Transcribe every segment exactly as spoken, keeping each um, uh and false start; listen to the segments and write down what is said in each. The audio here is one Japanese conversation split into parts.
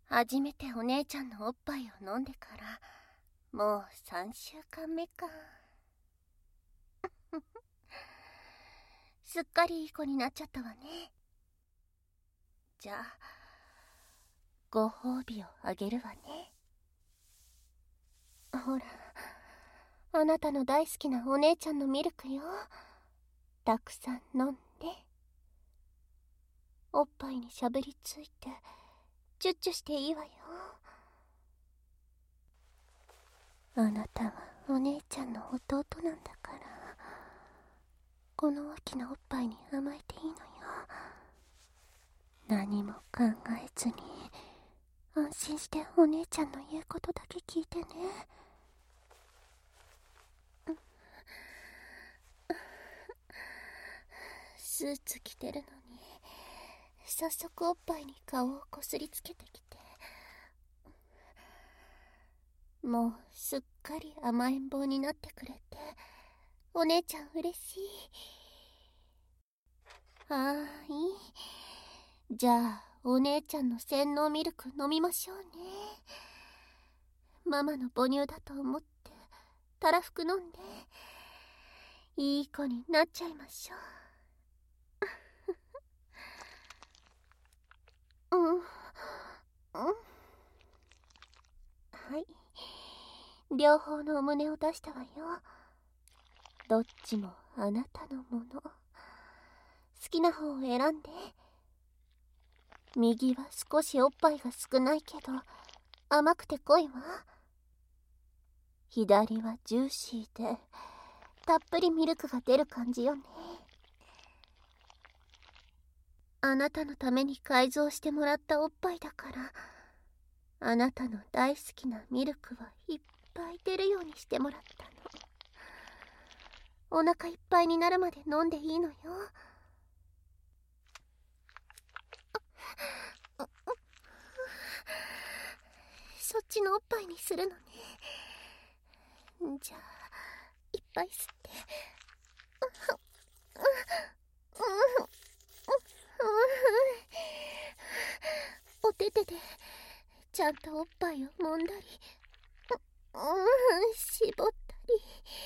初めてお姉ちゃんのおっぱいを飲んでからもうさんしゅうかんめか。すっかりいい子になっちゃったわね。じゃあご褒美をあげるわね。ほら、あなたの大好きなお姉ちゃんのミルクよ。たくさん飲んで。おっぱいにしゃぶりついてチュッチュしていいわよ。あなたはお姉ちゃんの弟なんだから、この大きなおっぱいに甘えていいのよ。何も考えずに安心してお姉ちゃんの言うことだけ聞いてね。スーツ着てるのに早速おっぱいに顔をこすりつけてきて、もうすっかり甘えん坊になってくれて、お姉ちゃん嬉しい。はーい、じゃあお姉ちゃんの洗脳ミルク飲みましょうね。ママの母乳だと思ってたらふく飲んでいい子になっちゃいましょう。うんうん、はい、両方のお胸を出したわよ。どっちもあなたのもの。好きな方を選んで。右は少しおっぱいが少ないけど甘くて濃いわ。左はジューシーでたっぷりミルクが出る感じよね。あなたのために改造してもらったおっぱいだから、あなたの大好きなミルクはいっぱい出るようにしてもらったの。お腹いっぱいになるまで飲んでいいのよ。そっちのおっぱいにするのね。じゃあいっぱい吸って。お手手でちゃんとおっぱいを揉んだり、うん、絞ったり、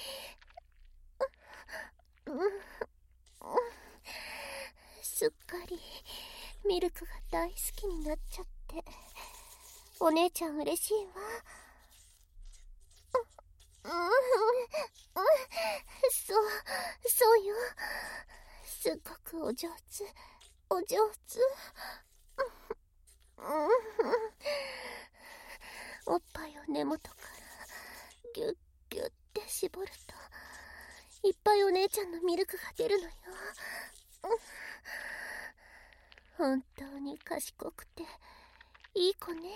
うん、すっかりミルクが大好きになっちゃって、お姉ちゃん嬉しいわ。うん、うん、そう、そうよ。すっごくお上手、お上手。うん、おっぱいを根元からギュッギュッて絞るといっぱいお姉ちゃんのミルクが出るのよ。本当に賢くていい子ね。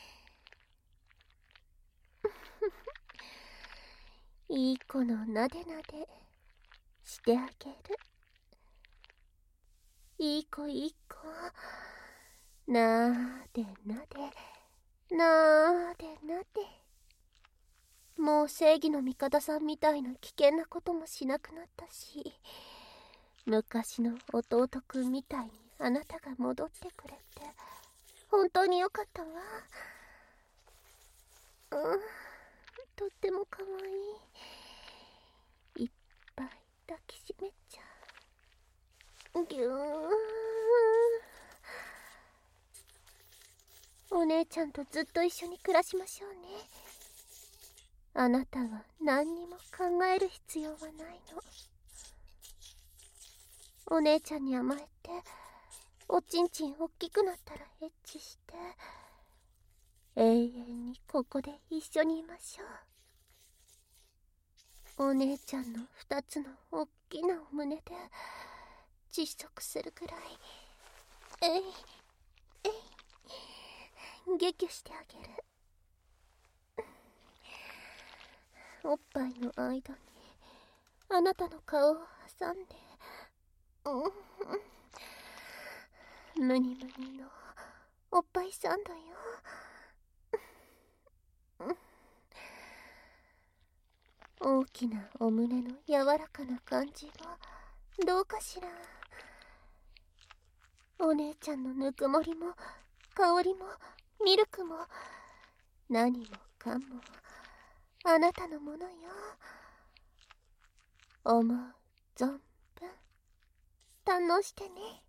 いい子のなでなでしてあげる。いい子いい子、なーでなでなーでなで。もう正義の味方さんみたいな危険なこともしなくなったし、昔の弟くんみたいにあなたが戻ってくれて本当によかったわ。うん、とってもかわいい。いっぱい抱きしめちゃう。ぎゅーん。お姉ちゃんとずっと一緒に暮らしましょうね。あなたは何にも考える必要はないの。お姉ちゃんに甘えておちんちんおっきくなったらエッチして永遠にここで一緒にいましょう。お姉ちゃんの二つのおっきなお胸で窒息するくらいえいえいゲキュしてあげる。おっぱいの間にあなたの顔を挟んで、うん、ムニムニのおっぱいサンドよ。大きなお胸の柔らかな感じはどうかしら。お姉ちゃんのぬくもりも香りもミルクも何もかもあなたのものよ。思う存分堪能してね。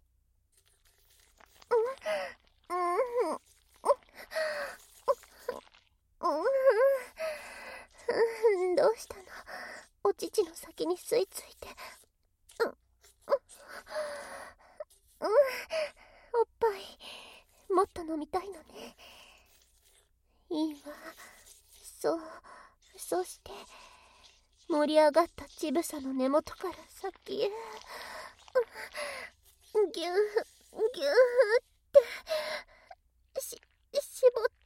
うんうんうんうん、どうしたの？お乳の先に吸い付いて。うんうんうん、おっぱいもっと飲みたいのね。いいわ。そう、そして盛り上がった乳房の根元から先へ、ぎゅーぎゅーってし絞って、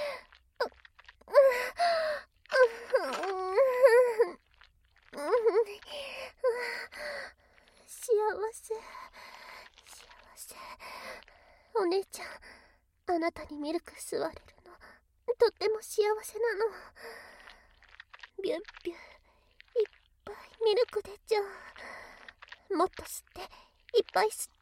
幸せ、幸せ。お姉ちゃん、あなたにミルク吸われるのとっても幸せなの。ビュッビュッ、いっぱいミルク出ちゃう。もっと吸って、いっぱい吸って。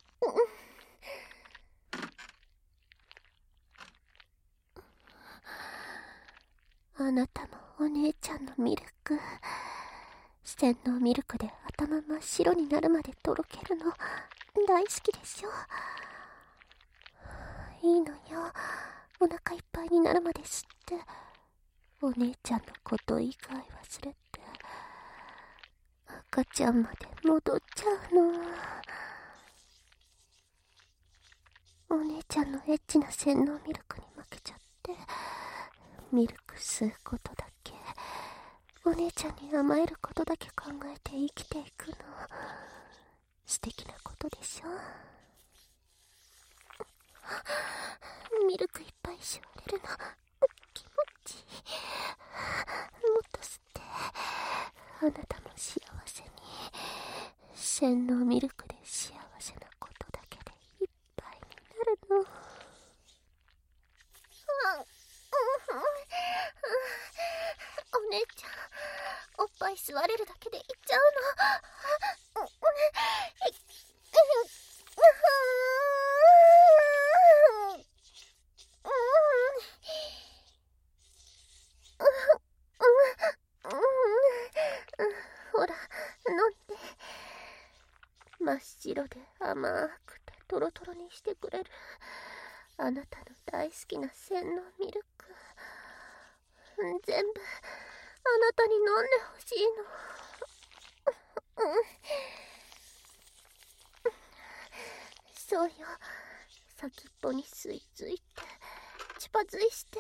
うん、あなたもお姉ちゃんのミルク、洗脳ミルクで頭真っ白になるまでとろけるの大好きでしょ。いいのよ、お腹いっぱいになるまで吸って、お姉ちゃんのこと以外忘れて赤ちゃんまで戻っちゃうの。お姉ちゃんのエッチな洗脳ミルクに負けちゃって、ミルク吸うことだけ、お姉ちゃんに甘えることだけ考えて生きていくの、素敵なことでしょ。ミルクいっぱい吸われるの気持ちいい。もっと吸って、あなたも幸せに。洗脳ミルクで幸せなことだけでいっぱいになるの。お姉ちゃん、おっぱい吸われるだけでいっちゃうの。ほら、飲んで。真っ白で甘くてトロトロにしてくれるあなたの大好きな洗脳ミルク、全部あなたに飲んでほしいの。そうよ、先っぽに吸い付いてチュパ吸いして、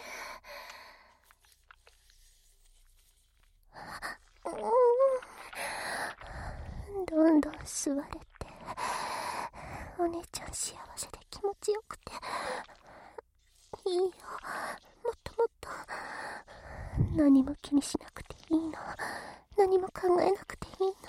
どんどん吸われて、お姉ちゃん幸せで気持ちよくていいよ。もっともっと。何も気にしなくていいの。何も考えなくていいの。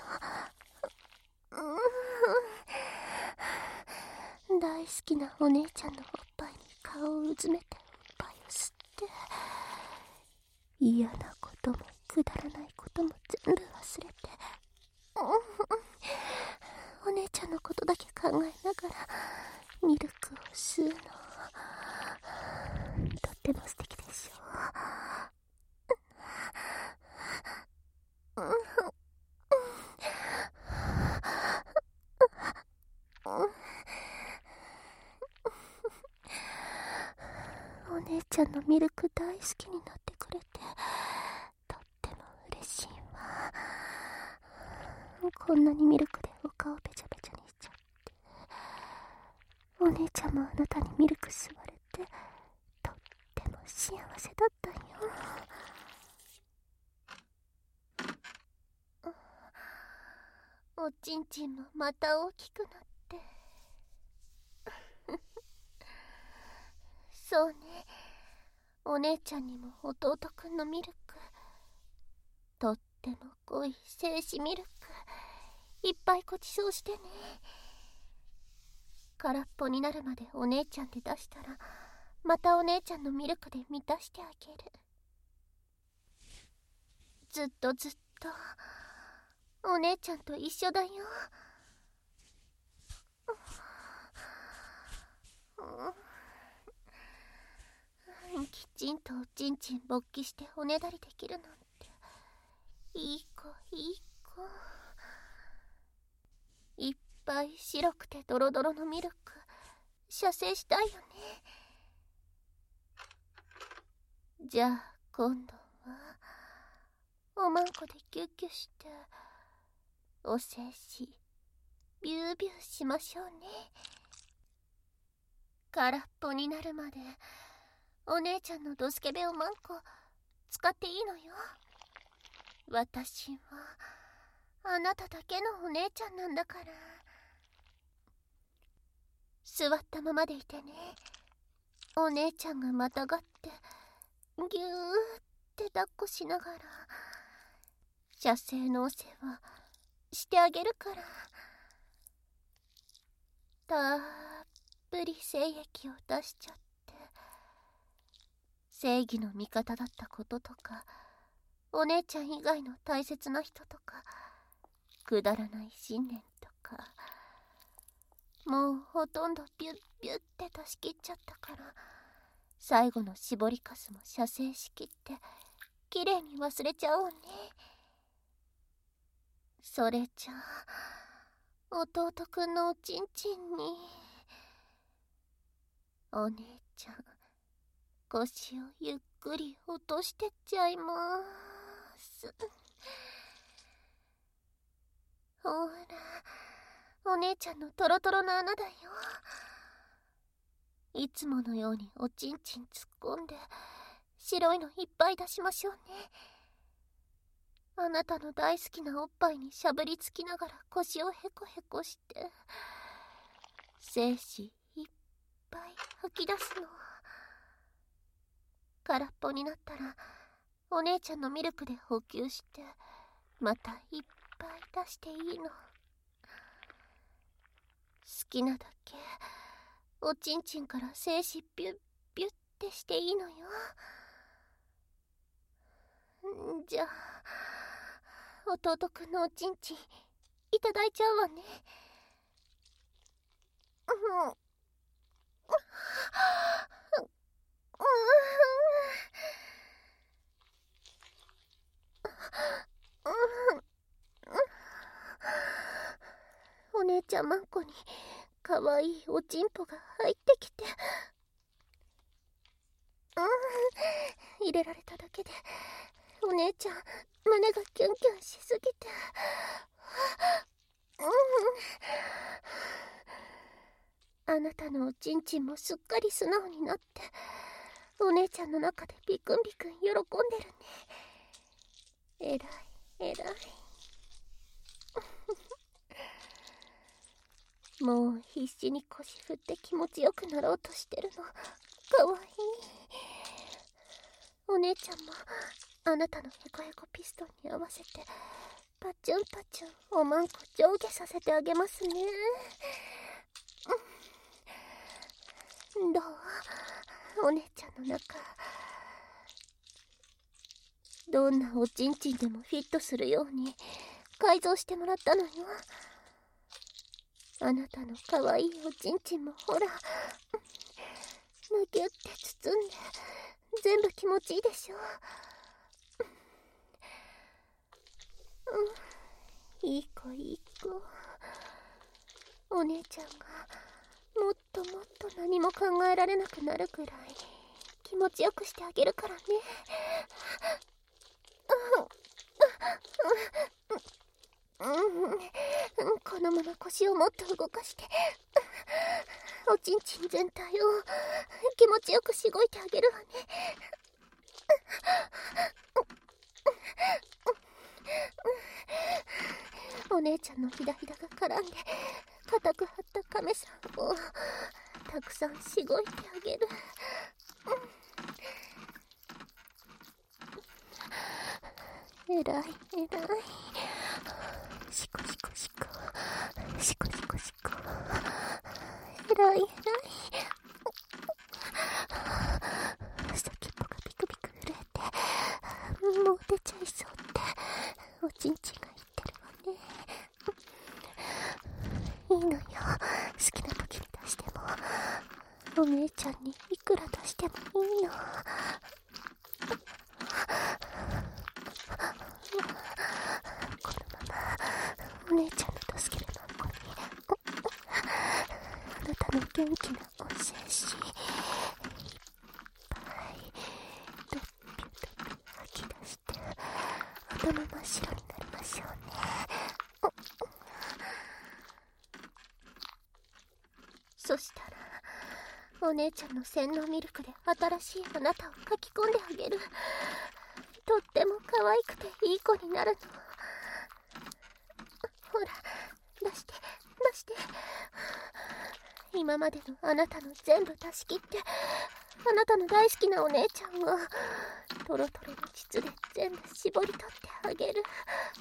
うん、大好きなお姉ちゃんのおっぱいに顔をうずめておっぱいを吸って、嫌なこともくだらないことも全部忘れて、お姉ちゃんのことだけ考えながらミルクを吸うの、とっても素敵でしょ。お姉ちゃんのミルク大好きになってくれてとっても嬉しいわ。こんなにミルクでお顔べちゃべちゃにしちゃって、お姉ちゃんもあなたにミルク吸われてとっても幸せだったよ。おちんちんもまた大きくなってそうね、お姉ちゃんにも弟くんのミルク、とっても濃い精子ミルクいっぱいごちそうしてね。空っぽになるまでお姉ちゃんで出したら、またお姉ちゃんのミルクで満たしてあげる。ずっとずっとお姉ちゃんと一緒だよ。 きちんとおちんちん勃起しておねだりできるなんていい子いい子。いっぱい白くてドロドロのミルク射精したいよね。じゃあ今度はおまんこでキュッキュしてお精子ビュービューしましょうね。空っぽになるまでお姉ちゃんのドスケベおまんこ使っていいのよ。私はあなただけのお姉ちゃんなんだから。座ったままでいてね。お姉ちゃんがまたがってぎゅーって抱っこしながら射精のお世話してあげるから。たっぷり精液を出しちゃって、正義の味方だったこととかお姉ちゃん以外の大切な人とかくだらない信念とか、もうほとんどビュッビュッって出し切っちゃったから、最後の絞りかすも射精しきってきれいに忘れちゃおうね。それじゃあ弟くんのおちんちんにお姉ちゃん腰をゆっくり落としてっちゃいまーす。ほらお姉ちゃんのトロトロの穴だよ。いつものようにおちんちん突っ込んで白いのいっぱい出しましょうね。あなたの大好きなおっぱいにしゃぶりつきながら腰をへこへこして精子いっぱい吐き出すの。空っぽになったらお姉ちゃんのミルクで補給してまたいっぱい出していいの。好きなだけおちんちんから精子ビュッビュッってしていいのよ。じゃあ弟くんのおちんちんいただいちゃうわね。うん。お姉ちゃんまんこにかわいいおちんぽが入ってきて、うん、入れられただけでお姉ちゃん胸がキュンキュンしすぎて、うん、あなたのおちんちんもすっかり素直になってお姉ちゃんの中でビクンビクン喜んでるね。えらいえらいもう必死に腰振って気持ちよくなろうとしてるのかわいい。お姉ちゃんもあなたのヘコヘコピストンに合わせてパチュンパチュンおまんこ上下させてあげますね。どうお姉ちゃんの中どんなおちんちんでもフィットするように改造してもらったのよ。あなたのかわいいおちんちんもほらむぎゅって包んで全部気持ちいいでしょ。うん、いい子いい子。お姉ちゃんがもっともっと何も考えられなくなるくらい気持ちよくしてあげるからね。うんうん、このまま腰をもっと動かしておちんちん全体を気持ちよくしごいてあげるわね。お姉ちゃんのひだひだが絡んで固く張った亀さんをたくさんしごいてあげる。えらいえらい。シコシコシコシコシコシコ。えらいえらい。先っぽがビクビク震えてもう出ちゃいそうっておちんちんが言ってるわね。いいのよ、好きな時に出してもお姉ちゃんにいくら出してもいいの。このままお姉ちゃんの助けるの子にあなたの元気なお精子いっぱいドッピュドッピュ吐き出して頭真っ白になりましょうね。そしたらお姉ちゃんの洗脳ミルクで新しいあなたを書き込んであげる。とっても可愛くていい子になるの。ほら、出して出して。今までのあなたの全部出し切って、あなたの大好きなお姉ちゃんをトロトロの膣で全部絞り取ってあげる。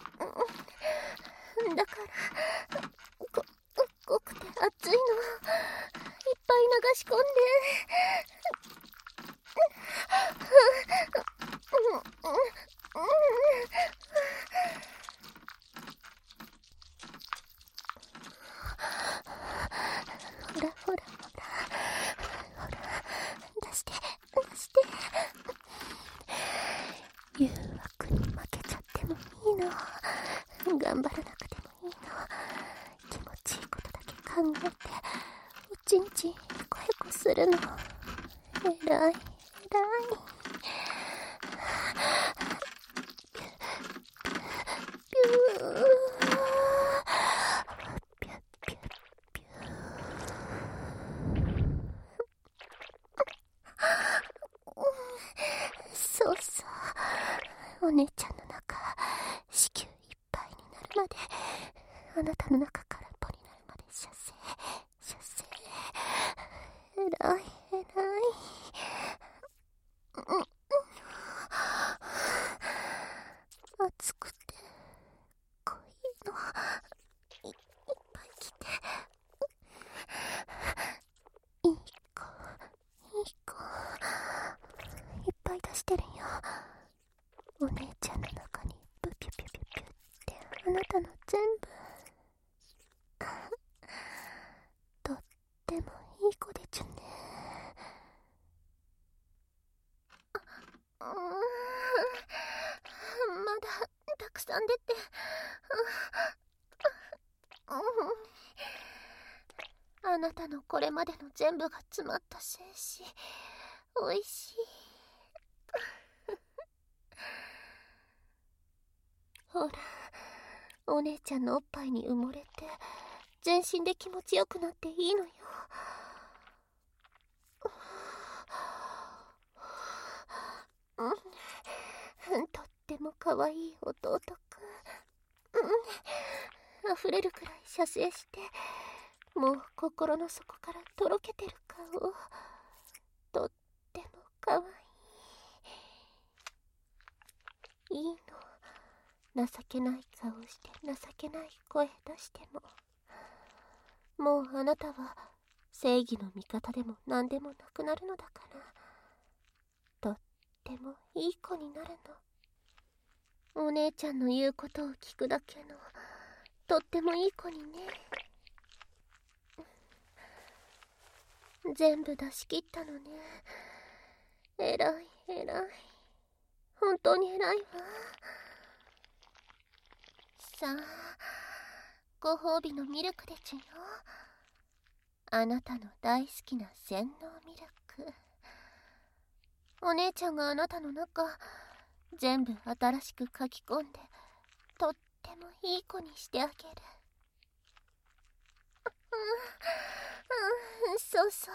だからこ濃くて熱いのいっぱい流し込んで。ほらほらほらほら出して出して。誘惑に負けちゃってもいいの。頑張らなくてもいいの。気持ちいいことだけ考えておちんちんへこへこするの。えらいえらい。ピューピュッピュッピュー。そうそう、お姉ちゃんの中子宮いっぱいになるまで、あなたの中空っぽになるまで射精射精。えらいえらい。熱くて濃いの い, いっぱい来て。いい子いい子いっぱい出してるよ。お姉ちゃんの中にブピュピュピュピュってあなたの全部。とってもいい子でちゅね。うーん、まだたくさん出て、あなたのこれまでの全部が詰まった精子、おいしい。ほら、お姉ちゃんのおっぱいに埋もれて全身で気持ちよくなっていいのよ。うん、とっても可愛い弟くん、うん、溢れるくらい射精して、もう心の底からとろけてる顔、とっても可愛い。いいの、情けない顔して情けない声出しても、もうあなたは正義の味方でも何でもなくなるのだから、とってもいい子になるの。お姉ちゃんの言うことを聞くだけのとってもいい子にね。全部出し切ったのね。えらいえらい、本当にえらいわ。さあ、ご褒美のミルクでちゅよ。あなたの大好きな洗脳ミルク。お姉ちゃんがあなたの中全部新しく書き込んで、とってもいい子にしてあげる。うん、うん、そうそう、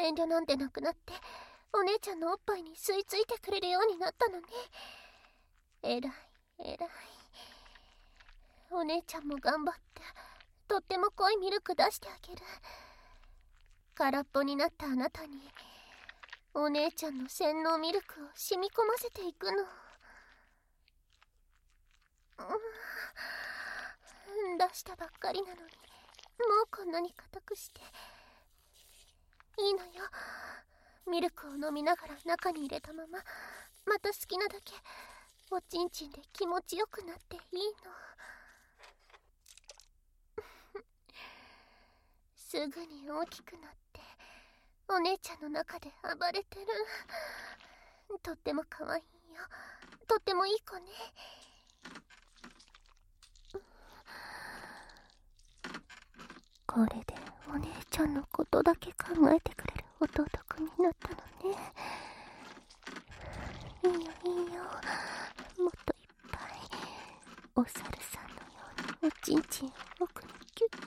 遠慮なんてなくなってお姉ちゃんのおっぱいに吸い付いてくれるようになったのね。えらいえらい。お姉ちゃんも頑張ってとっても濃いミルク出してあげる。空っぽになったあなたにお姉ちゃんの洗脳ミルクを染み込ませていくの。うん、出したばっかりなのにもうこんなに硬くして。いいのよ、ミルクを飲みながら中に入れたまま、また好きなだけおちんちんで気持ちよくなっていいの。すぐに大きくなってお姉ちゃんの中で暴れてる。とっても可愛いよ。とってもいい子ね。これでお姉ちゃんのことだけ考えてくれる弟くんになったのね。いいよいいよ、もっといっぱいお猿さんのようにおちんちんを奥にギュッて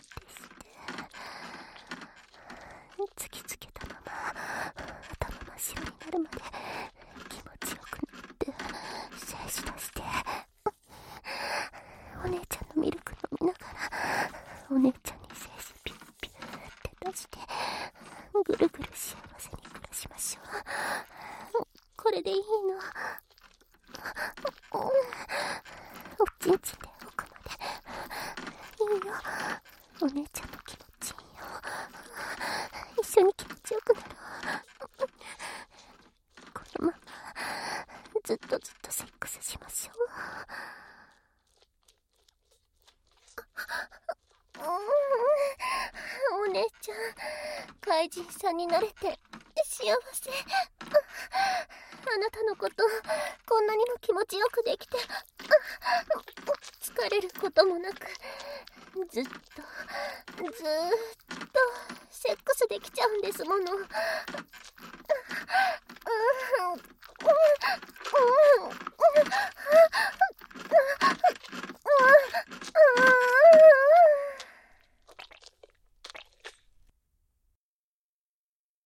して、突きつけたまま頭真っ白になるまで気持ちよくなって精子出して、お姉ちゃんのミルク飲みながらお姉ちゃんに精子ピュッピュッって出して、ぐるぐる幸せに暮らしましょう。これでいいの。おちんちんで奥までいいよ。お姉ちゃんの気持ちいいよ。一緒に気持ちよくなろう。このままずっとずっとセックスしましょう。お姉ちゃん、怪人さんになれて幸せ。あなたのことこんなにも気持ちよくできて、疲れることもなくずっとずーっとセックスできちゃうんですもの。